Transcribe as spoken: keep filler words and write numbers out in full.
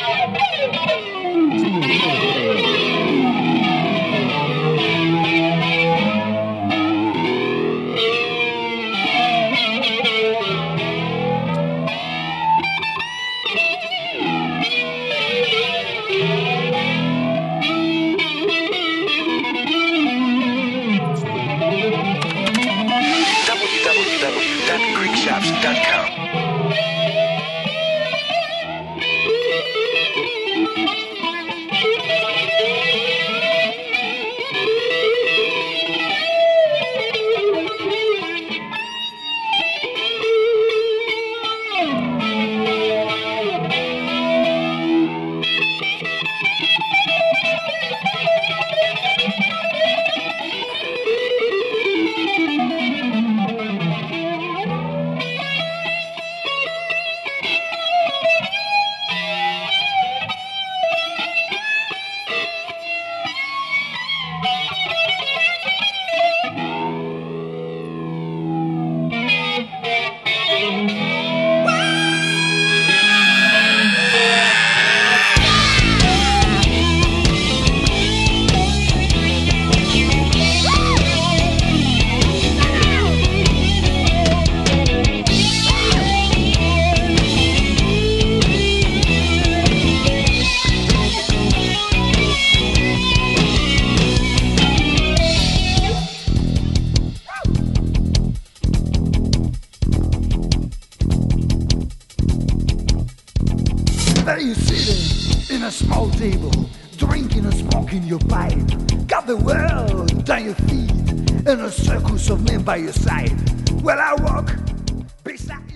There you sitting in a small table, drinking and smoking your pipe. Got the world down your feet, and a circus of men by your side. Well, I walk beside